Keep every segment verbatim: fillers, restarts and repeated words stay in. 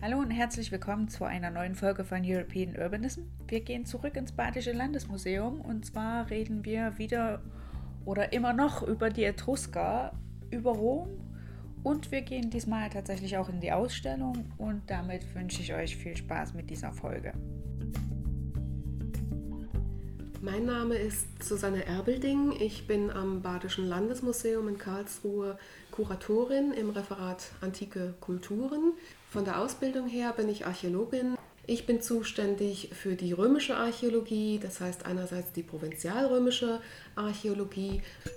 Hallo und herzlich willkommen zu einer neuen Folge von European Urbanism. Wir gehen zurück ins Badische Landesmuseum und zwar reden wir wieder oder immer noch über die Etrusker, über Rom und wir gehen diesmal tatsächlich auch in die Ausstellung und damit wünsche ich euch viel Spaß mit dieser Folge. Mein Name ist Susanne Erbelding. Ich bin am Badischen Landesmuseum in Karlsruhe Kuratorin im Referat Antike Kulturen. Von der Ausbildung her bin ich Archäologin. Ich bin zuständig für die römische Archäologie, das heißt einerseits die provinzialrömische Archäologie.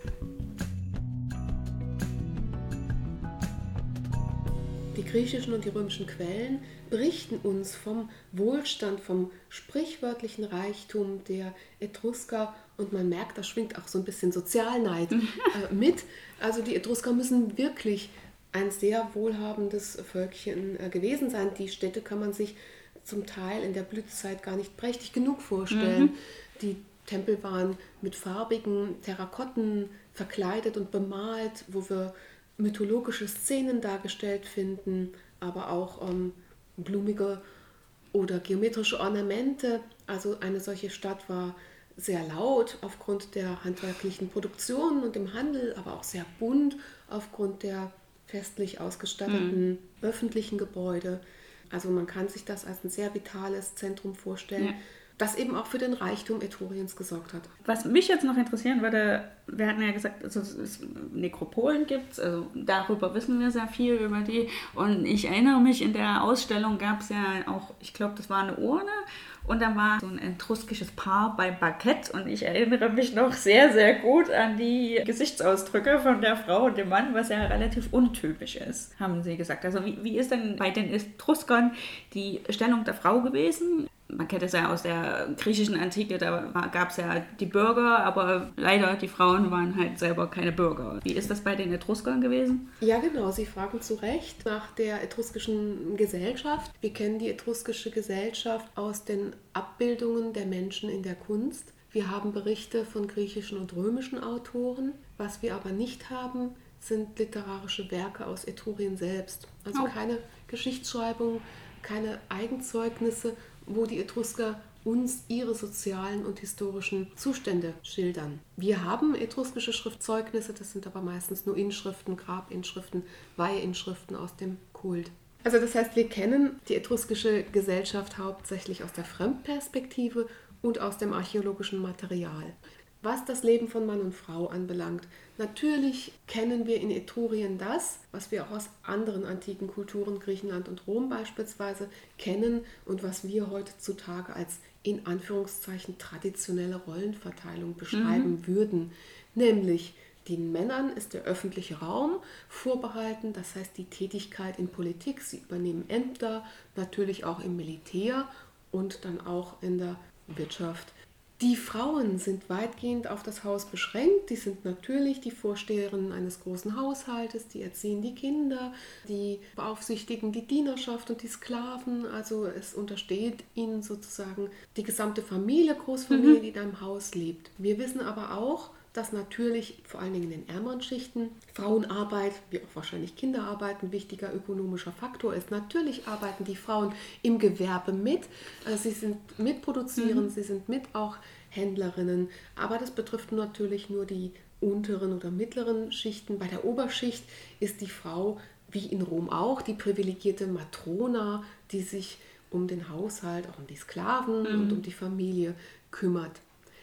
Die griechischen und die römischen Quellen berichten uns vom Wohlstand, vom sprichwörtlichen Reichtum der Etrusker und man merkt, da schwingt auch so ein bisschen Sozialneid äh, mit. Also die Etrusker müssen wirklich ein sehr wohlhabendes Völkchen äh, gewesen sein. Die Städte kann man sich zum Teil in der Blütezeit gar nicht prächtig genug vorstellen. Mhm. Die Tempel waren mit farbigen Terrakotten verkleidet und bemalt, wo wir mythologische Szenen dargestellt finden, aber auch ähm, blumige oder geometrische Ornamente. Also eine solche Stadt war sehr laut aufgrund der handwerklichen Produktion und dem Handel, aber auch sehr bunt aufgrund der festlich ausgestatteten mhm. öffentlichen Gebäude. Also man kann sich das als ein sehr vitales Zentrum vorstellen, ja. das eben auch für den Reichtum Etruriens gesorgt hat. Was mich jetzt noch interessieren würde, wir hatten ja gesagt, also es Nekropolen gibt es, also darüber wissen wir sehr viel über die. Und ich erinnere mich, in der Ausstellung gab es ja auch, ich glaube, das war eine Urne und da war so ein etruskisches Paar beim Bankett und ich erinnere mich noch sehr, sehr gut an die Gesichtsausdrücke von der Frau und dem Mann, was ja relativ untypisch ist, haben sie gesagt. Also wie, wie ist denn bei den Etruskern die Stellung der Frau gewesen? Man kennt es ja aus der griechischen Antike, da gab es ja die Bürger, aber leider die Frauen waren halt selber keine Bürger. Wie ist das bei den Etruskern gewesen? Ja genau, Sie fragen zu Recht nach der etruskischen Gesellschaft. Wir kennen die etruskische Gesellschaft aus den Abbildungen der Menschen in der Kunst. Wir haben Berichte von griechischen und römischen Autoren. Was wir aber nicht haben, sind literarische Werke aus Etrurien selbst. Also oh. keine Geschichtsschreibung, keine Eigenzeugnisse, wo die Etrusker uns ihre sozialen und historischen Zustände schildern. Wir haben etruskische Schriftzeugnisse, das sind aber meistens nur Inschriften, Grabinschriften, Weiheinschriften aus dem Kult. Also das heißt, wir kennen die etruskische Gesellschaft hauptsächlich aus der Fremdperspektive und aus dem archäologischen Material. Was das Leben von Mann und Frau anbelangt, natürlich kennen wir in Etrurien das, was wir auch aus anderen antiken Kulturen, Griechenland und Rom beispielsweise, kennen und was wir heutzutage als in Anführungszeichen traditionelle Rollenverteilung beschreiben mhm. würden. Nämlich den Männern ist der öffentliche Raum vorbehalten, das heißt die Tätigkeit in Politik, sie übernehmen Ämter, natürlich auch im Militär und dann auch in der Wirtschaft. Die Frauen sind weitgehend auf das Haus beschränkt. Die sind natürlich die Vorsteherinnen eines großen Haushaltes, die erziehen die Kinder, die beaufsichtigen die Dienerschaft und die Sklaven. Also es untersteht ihnen sozusagen die gesamte Familie, Großfamilie, mhm. die in einem Haus lebt. Wir wissen aber auch, dass natürlich vor allen Dingen in den ärmeren Schichten Frauenarbeit, wie auch wahrscheinlich Kinderarbeit, ein wichtiger ökonomischer Faktor ist. Natürlich arbeiten die Frauen im Gewerbe mit, sie sind mitproduzieren, mhm. sie sind mit auch Händlerinnen, aber das betrifft natürlich nur die unteren oder mittleren Schichten. Bei der Oberschicht ist die Frau, wie in Rom auch, die privilegierte Matrona, die sich um den Haushalt, auch um die Sklaven mhm. und um die Familie kümmert.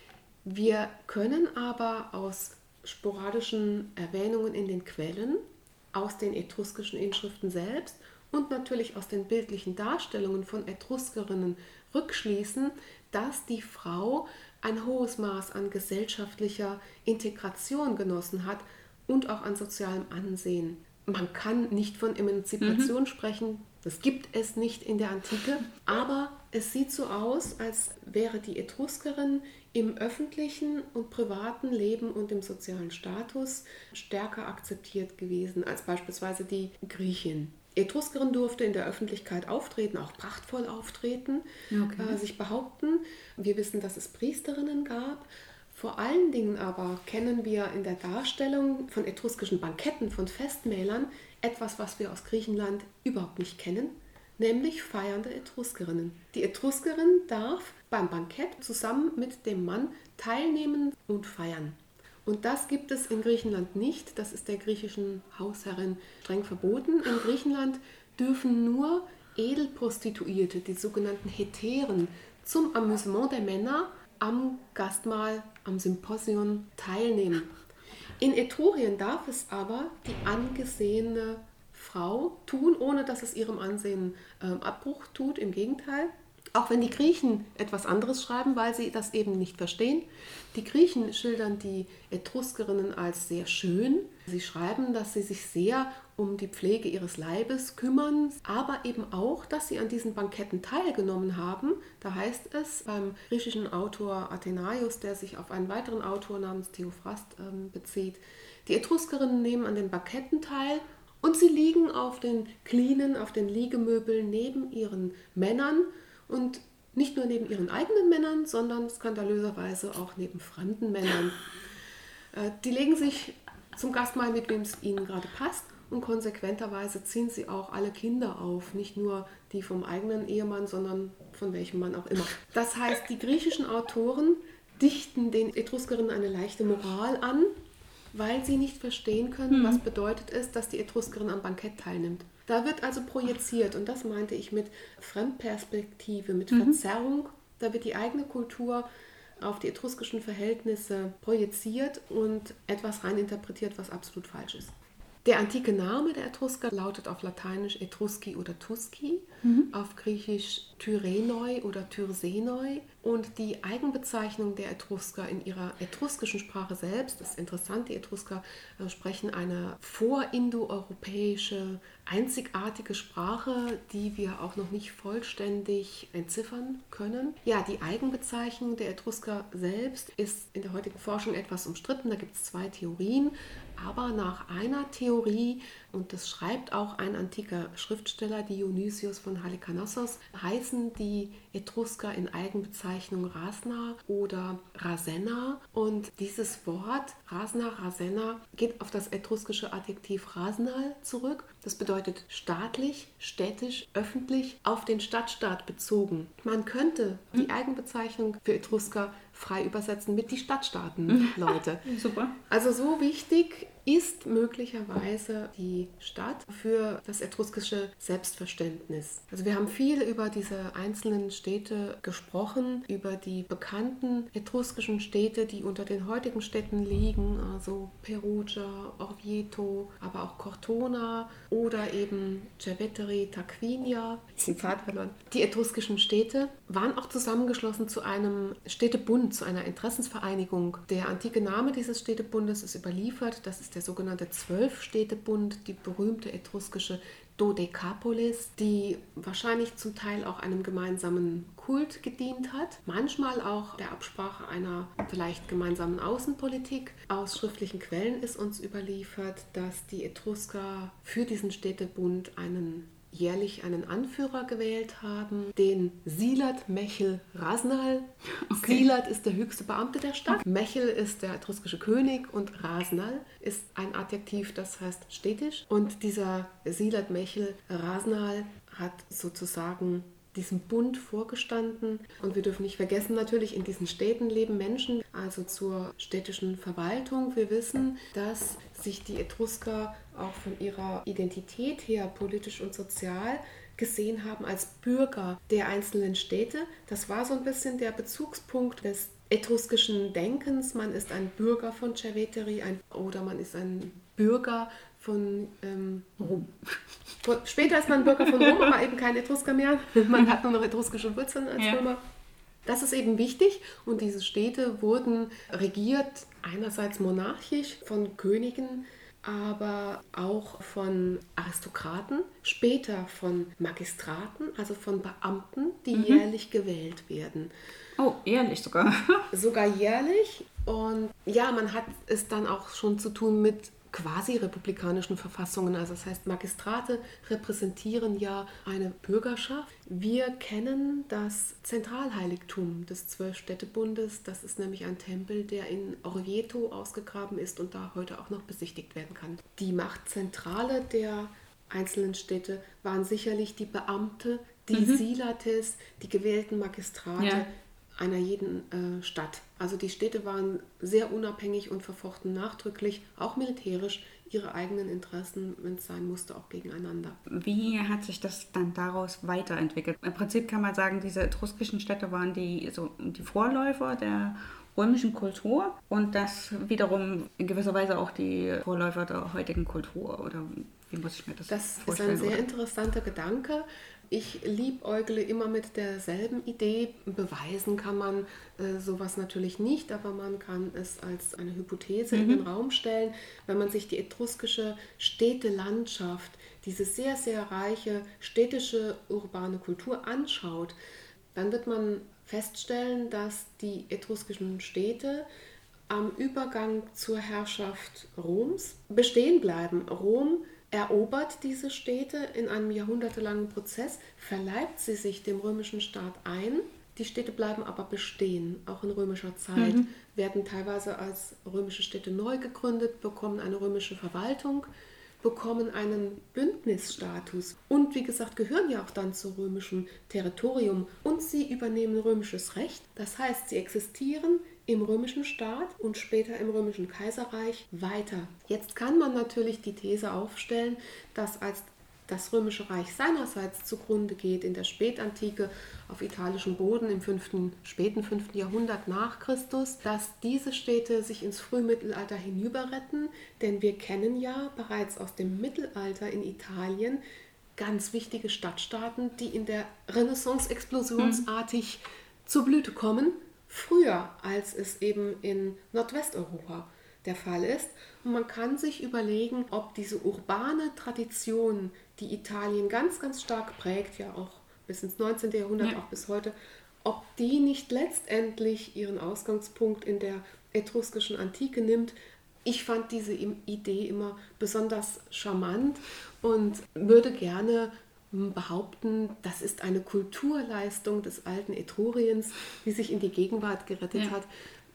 Wir können aber aus sporadischen Erwähnungen in den Quellen, aus den etruskischen Inschriften selbst und natürlich aus den bildlichen Darstellungen von Etruskerinnen rückschließen, dass die Frau ein hohes Maß an gesellschaftlicher Integration genossen hat und auch an sozialem Ansehen. Man kann nicht von Emanzipation mhm. sprechen, das gibt es nicht in der Antike, aber es sieht so aus, als wäre die Etruskerin im öffentlichen und privaten Leben und im sozialen Status stärker akzeptiert gewesen als beispielsweise die Griechin. Etruskerin durfte in der Öffentlichkeit auftreten, auch prachtvoll auftreten, okay. äh, sich behaupten. Wir wissen, dass es Priesterinnen gab. Vor allen Dingen aber kennen wir in der Darstellung von etruskischen Banketten, von Festmählern, etwas, was wir aus Griechenland überhaupt nicht kennen, nämlich feiernde Etruskerinnen. Die Etruskerin darf beim Bankett zusammen mit dem Mann teilnehmen und feiern. Und das gibt es in Griechenland nicht. Das ist der griechischen Hausherrin streng verboten. In Griechenland dürfen nur Edelprostituierte, die sogenannten Hetären, zum Amüsement der Männer am Gastmahl, am Symposion teilnehmen. In Etrurien darf es aber die angesehene Frau tun, ohne dass es ihrem Ansehen äh, Abbruch tut. Im Gegenteil. Auch wenn die Griechen etwas anderes schreiben, weil sie das eben nicht verstehen. Die Griechen schildern die Etruskerinnen als sehr schön. Sie schreiben, dass sie sich sehr um die Pflege ihres Leibes kümmern, aber eben auch, dass sie an diesen Banketten teilgenommen haben. Da heißt es beim griechischen Autor Athenaios, der sich auf einen weiteren Autor namens Theophrast ähm, bezieht, die Etruskerinnen nehmen an den Banketten teil und sie liegen auf den Klinen, auf den Liegemöbeln neben ihren Männern. Und nicht nur neben ihren eigenen Männern, sondern skandalöserweise auch neben fremden Männern. Äh, die legen sich zum Gastmahl, mit wem es ihnen gerade passt, und konsequenterweise ziehen sie auch alle Kinder auf, nicht nur die vom eigenen Ehemann, sondern von welchem Mann auch immer. Das heißt, die griechischen Autoren dichten den Etruskerinnen eine leichte Moral an, weil sie nicht verstehen können, hm. was bedeutet es, dass die Etruskerin am Bankett teilnimmt. Da wird also projiziert, und das meinte ich mit Fremdperspektive, mit mhm. Verzerrung. Da wird die eigene Kultur auf die etruskischen Verhältnisse projiziert und etwas reininterpretiert, was absolut falsch ist. Der antike Name der Etrusker lautet auf Lateinisch Etruski oder Tusci, mhm. auf Griechisch Tyrenoi oder Tyrsenoi. Und die Eigenbezeichnung der Etrusker in ihrer etruskischen Sprache selbst ist interessant. Die Etrusker äh, sprechen eine vorindoeuropäische, einzigartige Sprache, die wir auch noch nicht vollständig entziffern können. Ja, die Eigenbezeichnung der Etrusker selbst ist in der heutigen Forschung etwas umstritten. Da gibt es zwei Theorien. Aber nach einer Theorie, und das schreibt auch ein antiker Schriftsteller, Dionysios von Halikarnassos, heißen die Etrusker in Eigenbezeichnung Rasna oder Rasenna. Und dieses Wort Rasna, Rasenna geht auf das etruskische Adjektiv rasnal zurück. Das bedeutet staatlich, städtisch, öffentlich, auf den Stadtstaat bezogen. Man könnte die Eigenbezeichnung für Etrusker frei übersetzen mit die Stadtstaaten, Leute. Super. Also so wichtig ist möglicherweise die Stadt für das etruskische Selbstverständnis. Also wir haben viel über diese einzelnen Städte gesprochen, über die bekannten etruskischen Städte, die unter den heutigen Städten liegen, also Perugia, Orvieto, aber auch Cortona oder eben Cerveteri, Tarquinia, die Vaterland. Die etruskischen Städte waren auch zusammengeschlossen zu einem Städtebund, zu einer Interessensvereinigung. Der antike Name dieses Städtebundes ist überliefert, das ist der sogenannte Zwölf-Städtebund, die berühmte etruskische Dodekapolis, die wahrscheinlich zum Teil auch einem gemeinsamen Kult gedient hat, manchmal auch der Absprache einer vielleicht gemeinsamen Außenpolitik. Aus schriftlichen Quellen ist uns überliefert, dass die Etrusker für diesen Städtebund einen jährlich einen Anführer gewählt haben, den Silat Mechel Rasnal. Okay. Silat ist der höchste Beamte der Stadt, okay. Mechel ist der etruskische König und Rasnal ist ein Adjektiv, das heißt städtisch. Und dieser Silat Mechel Rasnal hat sozusagen diesem Bund vorgestanden. Und wir dürfen nicht vergessen, natürlich in diesen Städten leben Menschen, also zur städtischen Verwaltung. Wir wissen, dass sich die Etrusker auch von ihrer Identität her, politisch und sozial, gesehen haben als Bürger der einzelnen Städte. Das war so ein bisschen der Bezugspunkt des etruskischen Denkens. Man ist ein Bürger von Cerveteri ein, oder man ist ein Bürger von ähm, Rom. Später ist man Bürger von Rom, aber eben kein Etrusker mehr. Man hat nur noch etruskische Wurzeln als ja. Römer. Das ist eben wichtig und diese Städte wurden regiert einerseits monarchisch von Königen, aber auch von Aristokraten, später von Magistraten, also von Beamten, die mhm. jährlich gewählt werden. Oh, jährlich sogar. Sogar jährlich. Und ja, man hat es dann auch schon zu tun mit quasi republikanischen Verfassungen. Also das heißt, Magistrate repräsentieren ja eine Bürgerschaft. Wir kennen das Zentralheiligtum des Zwölfstädtebundes. Das ist nämlich ein Tempel, der in Orvieto ausgegraben ist und da heute auch noch besichtigt werden kann. Die Machtzentrale der einzelnen Städte waren sicherlich die Beamte, die Mhm. Silates, die gewählten Magistrate Ja. einer jeden äh, Stadt. Also die Städte waren sehr unabhängig und verfochten nachdrücklich, auch militärisch, ihre eigenen Interessen, wenn es sein musste, auch gegeneinander. Wie hat sich das dann daraus weiterentwickelt? Im Prinzip kann man sagen, diese etruskischen Städte waren die, so, die Vorläufer der römischen Kultur und das wiederum in gewisser Weise auch die Vorläufer der heutigen Kultur. Oder wie muss ich mir das, Das vorstellen? ist ein sehr oder? interessanter Gedanke. Ich liebäugle immer mit derselben Idee. Beweisen kann man äh, sowas natürlich nicht, aber man kann es als eine Hypothese in den Raum stellen. Wenn man sich die etruskische Städtelandschaft, diese sehr, sehr reiche städtische urbane Kultur anschaut, dann wird man feststellen, dass die etruskischen Städte am Übergang zur Herrschaft Roms bestehen bleiben. Rom erobert diese Städte in einem jahrhundertelangen Prozess, verleibt sie sich dem römischen Staat ein. Die Städte bleiben aber bestehen, auch in römischer Zeit, mhm. werden teilweise als römische Städte neu gegründet, bekommen eine römische Verwaltung, bekommen einen Bündnisstatus und wie gesagt gehören ja auch dann zu römischem Territorium und sie übernehmen römisches Recht. Das heißt, sie existieren im römischen Staat und später im römischen Kaiserreich weiter. Jetzt kann man natürlich die These aufstellen, dass als das römische Reich seinerseits zugrunde geht in der Spätantike auf italischem Boden im fünften, späten fünften Jahrhundert nach Christus, dass diese Städte sich ins Frühmittelalter hinüberretten, denn wir kennen ja bereits aus dem Mittelalter in Italien ganz wichtige Stadtstaaten, die in der Renaissance explosionsartig mhm. zur Blüte kommen, früher als es eben in Nordwesteuropa der Fall ist. Und man kann sich überlegen, ob diese urbane Tradition, die Italien ganz, ganz stark prägt, ja auch bis ins neunzehnten Jahrhundert, ja. auch bis heute, ob die nicht letztendlich ihren Ausgangspunkt in der etruskischen Antike nimmt. Ich fand diese Idee immer besonders charmant und würde gerne behaupten, das ist eine Kulturleistung des alten Etruriens, die sich in die Gegenwart gerettet ja. hat.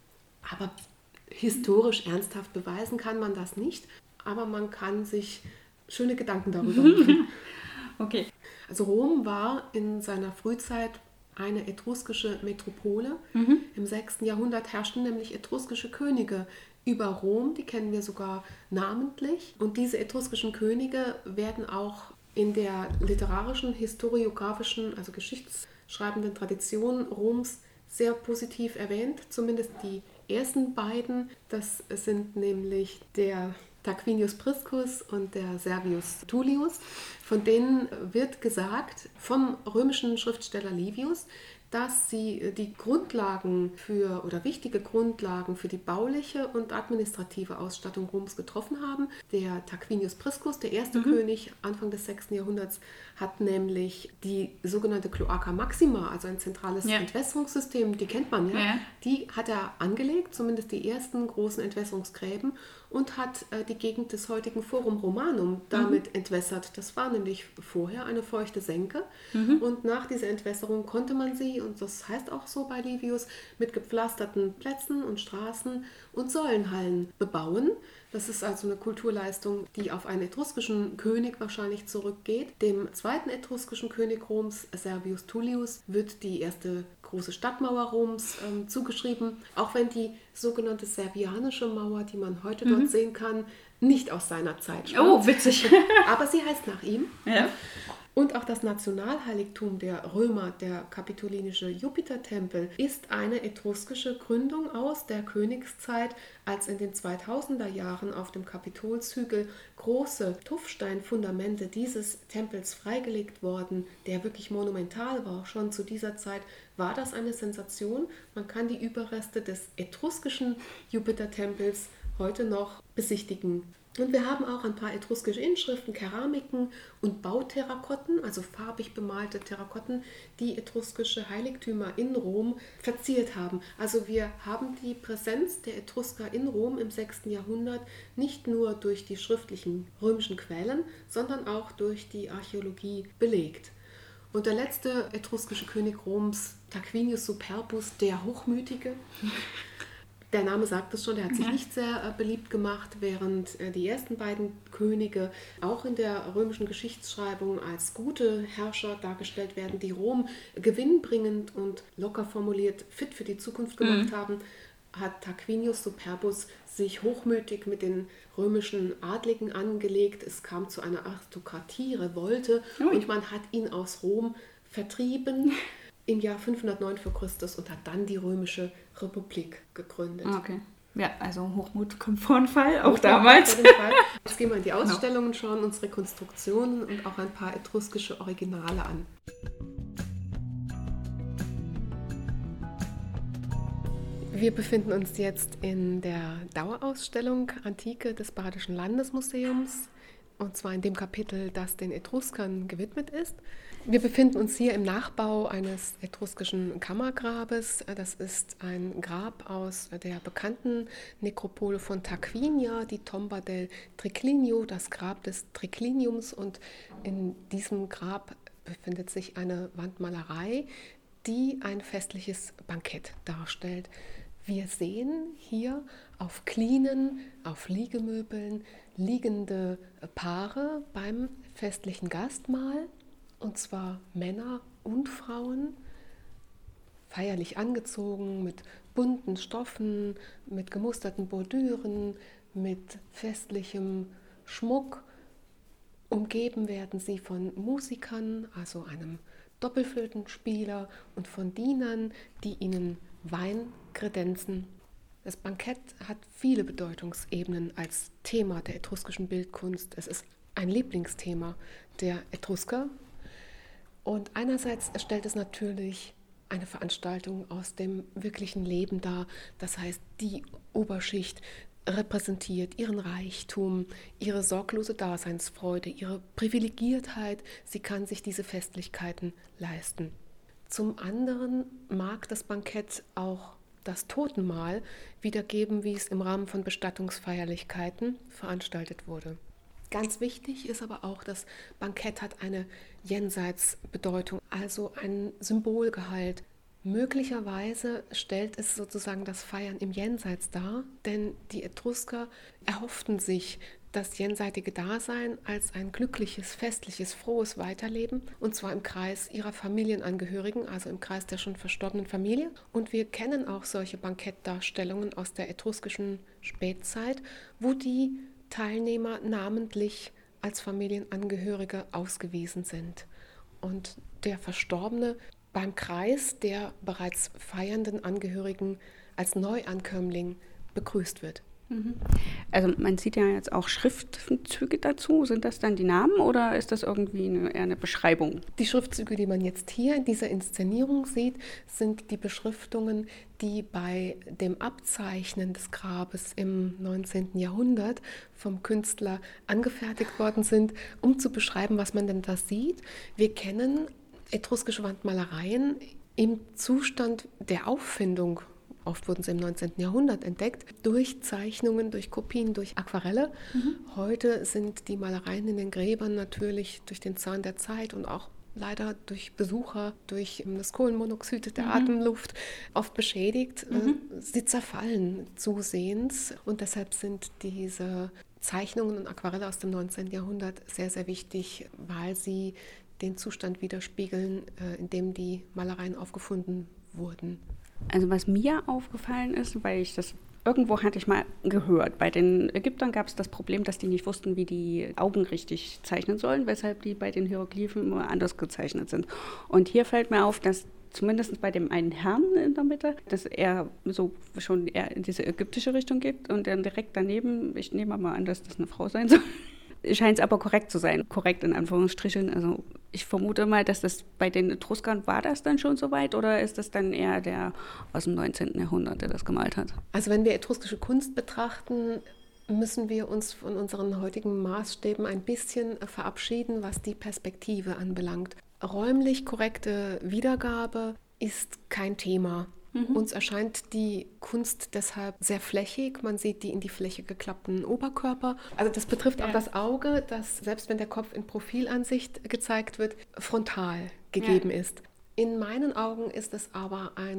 Aber historisch ernsthaft beweisen kann man das nicht, aber man kann sich schöne Gedanken darüber machen. Okay. Also Rom war in seiner Frühzeit eine etruskische Metropole. Mhm. Im sechsten Jahrhundert herrschten nämlich etruskische Könige über Rom, die kennen wir sogar namentlich. Und diese etruskischen Könige werden auch in der literarischen, historiografischen, also geschichtsschreibenden Tradition Roms sehr positiv erwähnt, zumindest die ersten beiden, das sind nämlich der Tarquinius Priscus und der Servius Tullius. Von denen wird gesagt vom römischen Schriftsteller Livius, dass sie die Grundlagen für oder wichtige Grundlagen für die bauliche und administrative Ausstattung Roms getroffen haben. Der Tarquinius Priscus, der erste mhm. König Anfang des sechsten Jahrhunderts, hat nämlich die sogenannte Cloaca Maxima, also ein zentrales ja. Entwässerungssystem, die kennt man ja, ja, die hat er angelegt, zumindest die ersten großen Entwässerungsgräben, und hat äh, die Gegend des heutigen Forum Romanum damit mhm. entwässert. Das war nämlich vorher eine feuchte Senke mhm. und nach dieser Entwässerung konnte man sie, und das heißt auch so bei Livius, mit gepflasterten Plätzen und Straßen und Säulenhallen bebauen. Das ist also eine Kulturleistung, die auf einen etruskischen König wahrscheinlich zurückgeht. Dem zweiten etruskischen König Roms, Servius Tullius, wird die erste große Stadtmauer Roms ähm, zugeschrieben, auch wenn die sogenannte Servianische Mauer, die man heute mhm. dort sehen kann, nicht aus seiner Zeit stammt. Oh, witzig. Aber sie heißt nach ihm. Ja. Und auch das Nationalheiligtum der Römer, der kapitolinische Jupitertempel, ist eine etruskische Gründung aus der Königszeit, als in den zweitausender Jahren auf dem Kapitolshügel große Tuffsteinfundamente dieses Tempels freigelegt wurden, der wirklich monumental war. Schon zu dieser Zeit war das eine Sensation. Man kann die Überreste des etruskischen Jupitertempels heute noch besichtigen. Und wir haben auch ein paar etruskische Inschriften, Keramiken und Bauterrakotten, also farbig bemalte Terrakotten, die etruskische Heiligtümer in Rom verziert haben. Also wir haben die Präsenz der Etrusker in Rom im sechsten Jahrhundert nicht nur durch die schriftlichen römischen Quellen, sondern auch durch die Archäologie belegt. Und der letzte etruskische König Roms, Tarquinius Superbus, der Hochmütige, Der Name sagt es schon, der hat sich Ja. nicht sehr äh, beliebt gemacht, während äh, die ersten beiden Könige auch in der römischen Geschichtsschreibung als gute Herrscher dargestellt werden, die Rom gewinnbringend und locker formuliert fit für die Zukunft gemacht mhm. haben, hat Tarquinius Superbus sich hochmütig mit den römischen Adligen angelegt. Es kam zu einer Aristokratie, Revolte Ui. und man hat ihn aus Rom vertrieben im Jahr fünfhundertneun vor Christus und hat dann die Römische Republik gegründet. Okay. Ja, also Hochmut kommt vor den Fall, auch Hochmut damals. Vor den Fall. Jetzt gehen wir in die Ausstellungen, schauen uns Rekonstruktionen und auch ein paar etruskische Originale an. Wir befinden uns jetzt in der Dauerausstellung Antike des Badischen Landesmuseums, und zwar in dem Kapitel, das den Etruskern gewidmet ist. Wir befinden uns hier im Nachbau eines etruskischen Kammergrabes. Das ist ein Grab aus der bekannten Nekropole von Tarquinia, die Tomba del Triclinio, das Grab des Tricliniums. Und in diesem Grab befindet sich eine Wandmalerei, die ein festliches Bankett darstellt. Wir sehen hier auf Klinen, auf Liegemöbeln liegende Paare beim festlichen Gastmahl, und zwar Männer und Frauen, feierlich angezogen mit bunten Stoffen, mit gemusterten Bordüren, mit festlichem Schmuck. Umgeben werden sie von Musikern, also einem Doppelflötenspieler, und von Dienern, die ihnen Wein kredenzen. Das Bankett hat viele Bedeutungsebenen als Thema der etruskischen Bildkunst. Es ist ein Lieblingsthema der Etrusker. Und einerseits stellt es natürlich eine Veranstaltung aus dem wirklichen Leben dar. Das heißt, die Oberschicht repräsentiert ihren Reichtum, ihre sorglose Daseinsfreude, ihre Privilegiertheit. Sie kann sich diese Festlichkeiten leisten. Zum anderen mag das Bankett auch das Totenmahl wiedergeben, wie es im Rahmen von Bestattungsfeierlichkeiten veranstaltet wurde. Ganz wichtig ist aber auch, das Bankett hat eine Jenseitsbedeutung, also einen Symbolgehalt. Möglicherweise stellt es sozusagen das Feiern im Jenseits dar, denn die Etrusker erhofften sich das jenseitige Dasein als ein glückliches, festliches, frohes Weiterleben, und zwar im Kreis ihrer Familienangehörigen, also im Kreis der schon verstorbenen Familie. Und wir kennen auch solche Bankettdarstellungen aus der etruskischen Spätzeit, wo die Teilnehmer namentlich als Familienangehörige ausgewiesen sind und der Verstorbene beim Kreis der bereits feiernden Angehörigen als Neuankömmling begrüßt wird. Also man sieht ja jetzt auch Schriftzüge dazu. Sind das dann die Namen oder ist das irgendwie eine, eher eine Beschreibung? Die Schriftzüge, die man jetzt hier in dieser Inszenierung sieht, sind die Beschriftungen, die bei dem Abzeichnen des Grabes im neunzehnten Jahrhundert vom Künstler angefertigt worden sind, um zu beschreiben, was man denn da sieht. Wir kennen etruskische Wandmalereien im Zustand der Auffindung. Oft wurden sie im neunzehnten Jahrhundert entdeckt, durch Zeichnungen, durch Kopien, durch Aquarelle. Mhm. Heute sind die Malereien in den Gräbern natürlich durch den Zahn der Zeit und auch leider durch Besucher, durch das Kohlenmonoxid der mhm. Atemluft oft beschädigt. Mhm. Sie zerfallen zusehends, und deshalb sind diese Zeichnungen und Aquarelle aus dem neunzehnten Jahrhundert sehr, sehr wichtig, weil sie den Zustand widerspiegeln, in dem die Malereien aufgefunden wurden. Also was mir aufgefallen ist, weil ich das irgendwo hatte ich mal gehört, bei den Ägyptern gab es das Problem, dass die nicht wussten, wie die Augen richtig zeichnen sollen, weshalb die bei den Hieroglyphen immer anders gezeichnet sind. Und hier fällt mir auf, dass zumindest bei dem einen Herrn in der Mitte, dass er so schon eher in diese ägyptische Richtung geht, und dann direkt daneben, ich nehme mal an, dass das eine Frau sein soll, scheint es aber korrekt zu sein. Korrekt in Anführungsstrichen. Also ich vermute mal, dass das bei den Etruskern, war das dann schon so weit, oder ist das dann eher der aus dem neunzehnten Jahrhundert, der das gemalt hat? Also wenn wir etruskische Kunst betrachten, müssen wir uns von unseren heutigen Maßstäben ein bisschen verabschieden, was die Perspektive anbelangt. Räumlich korrekte Wiedergabe ist kein Thema. Mhm. Uns erscheint die Kunst deshalb sehr flächig. Man sieht die in die Fläche geklappten Oberkörper. Also das betrifft ja auch das Auge, das, selbst wenn der Kopf in Profilansicht gezeigt wird, frontal gegeben ja. ist. In meinen Augen ist es aber eine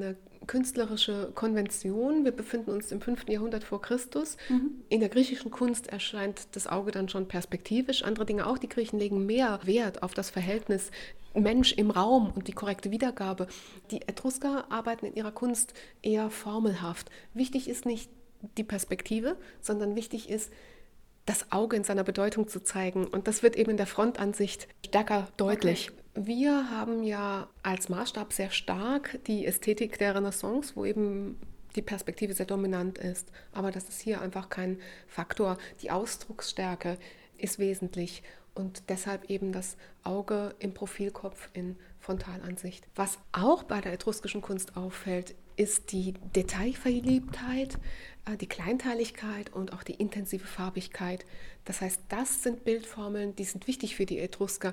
künstlerische Konvention. Wir befinden uns im fünften Jahrhundert vor Christus. Mhm. In der griechischen Kunst erscheint das Auge dann schon perspektivisch. Andere Dinge auch. Die Griechen legen mehr Wert auf das Verhältnis Mensch im Raum und die korrekte Wiedergabe. Die Etrusker arbeiten in ihrer Kunst eher formelhaft. Wichtig ist nicht die Perspektive, sondern wichtig ist, das Auge in seiner Bedeutung zu zeigen. Und das wird eben in der Frontansicht stärker deutlich. Okay. Wir haben ja als Maßstab sehr stark die Ästhetik der Renaissance, wo eben die Perspektive sehr dominant ist. Aber das ist hier einfach kein Faktor. Die Ausdrucksstärke ist wesentlich und deshalb eben das Auge im Profilkopf in Frontalansicht. Was auch bei der etruskischen Kunst auffällt, ist die Detailverliebtheit, die Kleinteiligkeit und auch die intensive Farbigkeit. Das heißt, das sind Bildformeln, die sind wichtig für die Etrusker.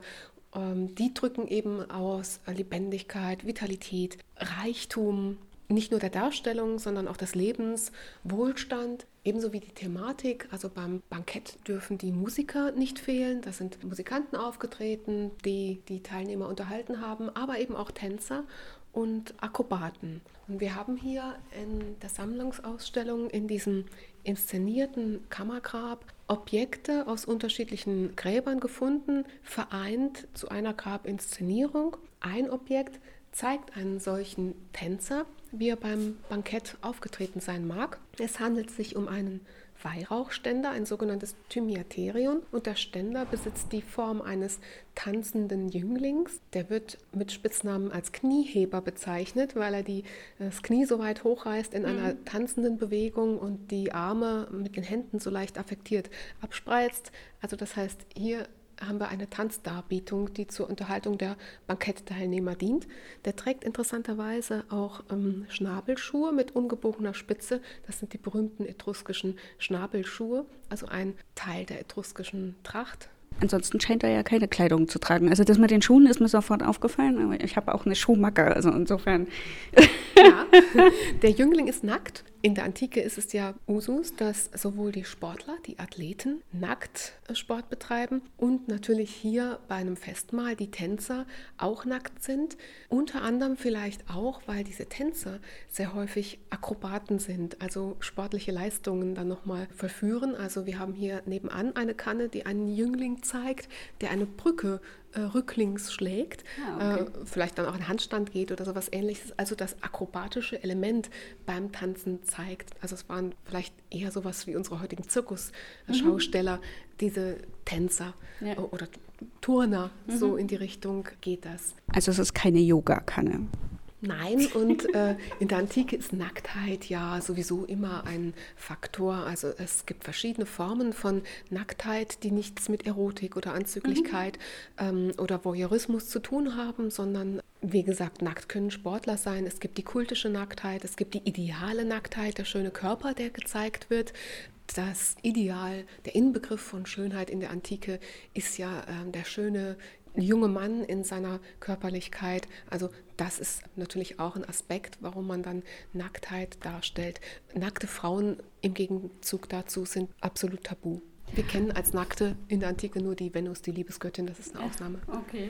Die drücken eben aus Lebendigkeit, Vitalität, Reichtum, nicht nur der Darstellung, sondern auch des Lebens, Wohlstand, ebenso wie die Thematik. Also beim Bankett dürfen die Musiker nicht fehlen. Da sind Musikanten aufgetreten, die die Teilnehmer unterhalten haben, aber eben auch Tänzer und Akrobaten. Und wir haben hier in der Sammlungsausstellung in diesem inszenierten Kammergrab Objekte aus unterschiedlichen Gräbern gefunden, vereint zu einer Grabinszenierung. Ein Objekt zeigt einen solchen Tänzer, wie er beim Bankett aufgetreten sein mag. Es handelt sich um einen Weihrauchständer, ein sogenanntes Thymiaterion. Und der Ständer besitzt die Form eines tanzenden Jünglings. Der wird mit Spitznamen als Knieheber bezeichnet, weil er die, das Knie so weit hochreißt in einer mhm. tanzenden Bewegung und die Arme mit den Händen so leicht affektiert abspreizt. Also das heißt, hier haben wir eine Tanzdarbietung, die zur Unterhaltung der Bankettteilnehmer dient. Der trägt interessanterweise auch ähm, Schnabelschuhe mit ungebogener Spitze. Das sind die berühmten etruskischen Schnabelschuhe, also ein Teil der etruskischen Tracht. Ansonsten scheint er ja keine Kleidung zu tragen. Also das mit den Schuhen ist mir sofort aufgefallen, aber ich habe auch eine Schuhmacke, also insofern. Ja, der Jüngling ist nackt. In der Antike ist es ja Usus, dass sowohl die Sportler, die Athleten, nackt Sport betreiben und natürlich hier bei einem Festmahl die Tänzer auch nackt sind. Unter anderem vielleicht auch, weil diese Tänzer sehr häufig Akrobaten sind, also sportliche Leistungen dann nochmal vollführen. Also wir haben hier nebenan eine Kanne, die einen Jüngling zeigt, der eine Brücke äh, rücklings schlägt, ah, okay. äh, vielleicht dann auch in Handstand geht oder sowas Ähnliches. Also das akrobatische Element beim Tanzen zeigt. Also es waren vielleicht eher sowas wie unsere heutigen Zirkusschausteller, mhm. diese Tänzer ja. oder Turner, mhm. so in die Richtung geht das. Also es ist keine Yoga-Kanne. Nein, und äh, in der Antike ist Nacktheit ja sowieso immer ein Faktor. Also es gibt verschiedene Formen von Nacktheit, die nichts mit Erotik oder Anzüglichkeit mhm. ähm, oder Voyeurismus zu tun haben, sondern wie gesagt, nackt können Sportler sein. Es gibt die kultische Nacktheit, es gibt die ideale Nacktheit, der schöne Körper, der gezeigt wird. Das Ideal, der Inbegriff von Schönheit in der Antike ist ja äh, der schöne junge Mann in seiner Körperlichkeit. Also das ist natürlich auch ein Aspekt, warum man dann Nacktheit darstellt. Nackte Frauen im Gegenzug dazu sind absolut tabu. Wir kennen als Nackte in der Antike nur die Venus, die Liebesgöttin, das ist eine Ausnahme. Okay.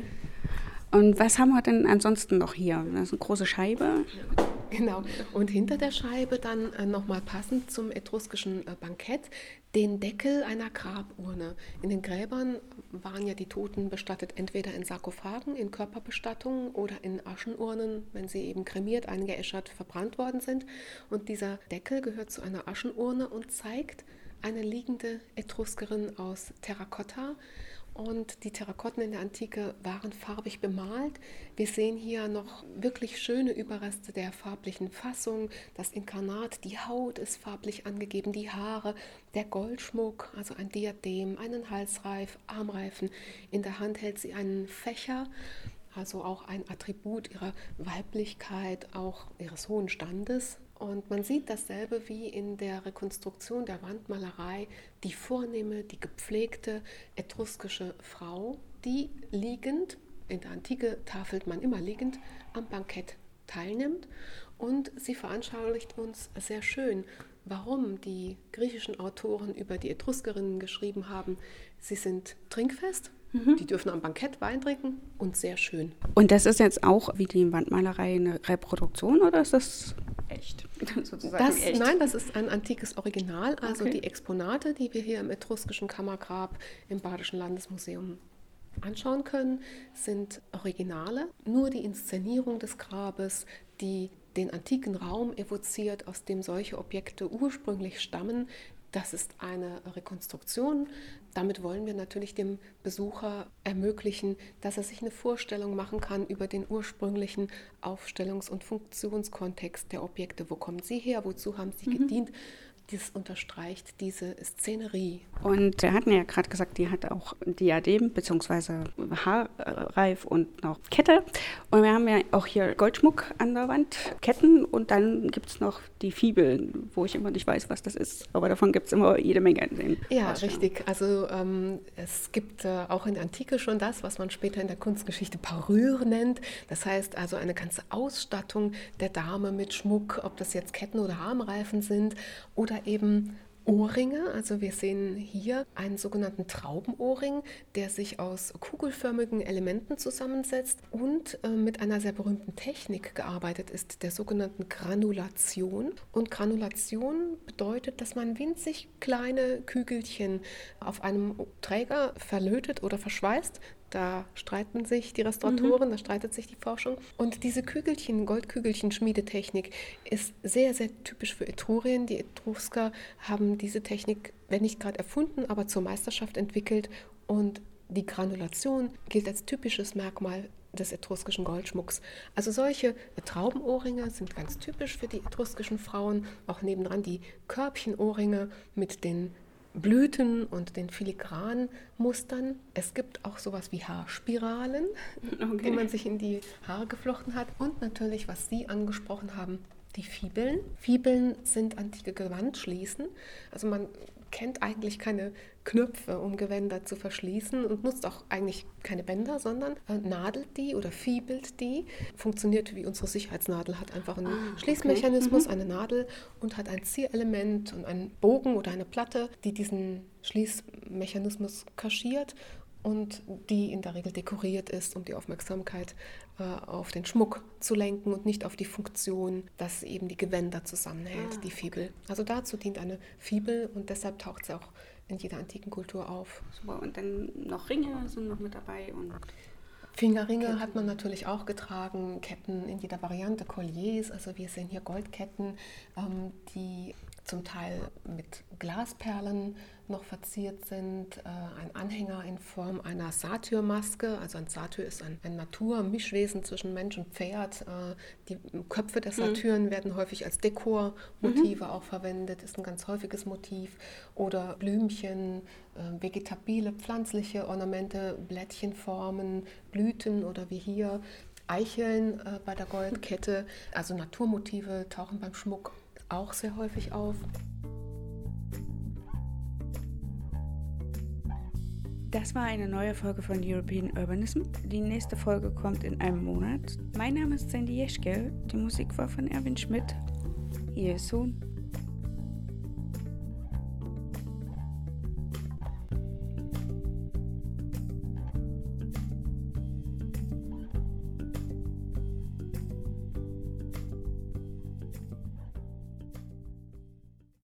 Und was haben wir denn ansonsten noch hier? Das ist eine große Scheibe. Genau. Und hinter der Scheibe dann äh, nochmal passend zum etruskischen äh, Bankett den Deckel einer Graburne. In den Gräbern waren ja die Toten bestattet, entweder in Sarkophagen, in Körperbestattungen oder in Aschenurnen, wenn sie eben kremiert, eingeäschert, verbrannt worden sind. Und dieser Deckel gehört zu einer Aschenurne und zeigt eine liegende Etruskerin aus Terrakotta. Und die Terrakotten in der Antike waren farbig bemalt. Wir sehen hier noch wirklich schöne Überreste der farblichen Fassung. Das Inkarnat, die Haut ist farblich angegeben, die Haare, der Goldschmuck, also ein Diadem, einen Halsreif, Armreifen. In der Hand hält sie einen Fächer, also auch ein Attribut ihrer Weiblichkeit, auch ihres hohen Standes. Und man sieht dasselbe wie in der Rekonstruktion der Wandmalerei, die vornehme, die gepflegte etruskische Frau, die liegend, in der Antike tafelt man immer liegend, am Bankett teilnimmt. Und sie veranschaulicht uns sehr schön, warum die griechischen Autoren über die Etruskerinnen geschrieben haben. Sie sind trinkfest, mhm. die dürfen am Bankett Wein trinken und sehr schön. Und das ist jetzt auch wie die Wandmalerei eine Reproduktion oder ist das... echt, sozusagen das, echt. Nein, das ist ein antikes Original. Also Okay. die Exponate, die wir hier im Etruskischen Kammergrab im Badischen Landesmuseum anschauen können, sind Originale. Nur die Inszenierung des Grabes, die den antiken Raum evoziert, aus dem solche Objekte ursprünglich stammen, das ist eine Rekonstruktion. Damit wollen wir natürlich dem Besucher ermöglichen, dass er sich eine Vorstellung machen kann über den ursprünglichen Aufstellungs- und Funktionskontext der Objekte. Wo kommen sie her? Wozu haben sie mhm. gedient? Das unterstreicht diese Szenerie. Und wir hatten ja gerade gesagt, die hat auch Diadem bzw. Haarreif und noch Kette. Und wir haben ja auch hier Goldschmuck an der Wand, Ketten und dann gibt es noch die Fibeln, wo ich immer nicht weiß, was das ist. Aber davon gibt es immer jede Menge in den Ja, richtig. Also ähm, es gibt äh, auch in der Antike schon das, was man später in der Kunstgeschichte Parure nennt. Das heißt also eine ganze Ausstattung der Dame mit Schmuck, ob das jetzt Ketten oder Armreifen sind oder eben Ohrringe. Also wir sehen hier einen sogenannten Traubenohrring, der sich aus kugelförmigen Elementen zusammensetzt und äh, mit einer sehr berühmten Technik gearbeitet ist, der sogenannten Granulation. Und Granulation bedeutet, dass man winzig kleine Kügelchen auf einem Träger verlötet oder verschweißt. Da streiten sich die Restauratoren, mhm. da streitet sich die Forschung. Und diese Kügelchen, Goldkügelchen-Schmiedetechnik ist sehr, sehr typisch für Etrurien. Die Etrusker haben diese Technik, wenn nicht gerade erfunden, aber zur Meisterschaft entwickelt. Und die Granulation gilt als typisches Merkmal des etruskischen Goldschmucks. Also solche Traubenohrringe sind ganz typisch für die etruskischen Frauen. Auch nebendran die Körbchenohrringe mit den Blüten und den filigranen Mustern. Es gibt auch sowas wie Haarspiralen, okay. die man sich in die Haare geflochten hat. Und natürlich, was Sie angesprochen haben, die Fibeln. Fibeln sind antike Gewandschließen. Also man kennt eigentlich keine Knöpfe, um Gewänder zu verschließen und nutzt auch eigentlich keine Bänder, sondern äh, nadelt die oder fiebelt die. Funktioniert wie unsere Sicherheitsnadel, hat einfach einen ah, Schließmechanismus, okay. mhm. eine Nadel und hat ein Zierelement und einen Bogen oder eine Platte, die diesen Schließmechanismus kaschiert und die in der Regel dekoriert ist, um die Aufmerksamkeit äh, auf den Schmuck zu lenken und nicht auf die Funktion, dass eben die Gewänder zusammenhält, ah, die Fibel. Also dazu dient eine Fibel und deshalb taucht sie auch in jeder antiken Kultur auf. Super. Und dann noch Ringe sind noch mit dabei und Fingerringe Ketten. Hat man natürlich auch getragen, Ketten in jeder Variante, Colliers, also wir sehen hier Goldketten, ähm, die zum Teil mit Glasperlen noch verziert sind, äh, ein Anhänger in Form einer Satyrmaske, also ein Satyr ist ein, ein Naturmischwesen zwischen Mensch und Pferd. Äh, die Köpfe der Satyren mhm. werden häufig als Dekormotive mhm. auch verwendet, ist ein ganz häufiges Motiv. Oder Blümchen, äh, vegetabile, pflanzliche Ornamente, Blättchenformen, Blüten oder wie hier Eicheln äh, bei der Goldkette. Also Naturmotive tauchen beim Schmuck auch sehr häufig auf. Das war eine neue Folge von European Urbanism. Die nächste Folge kommt in einem Monat. Mein Name ist Sandy Jeschke. Die Musik war von Erwin Schmidt. Ihr Sohn.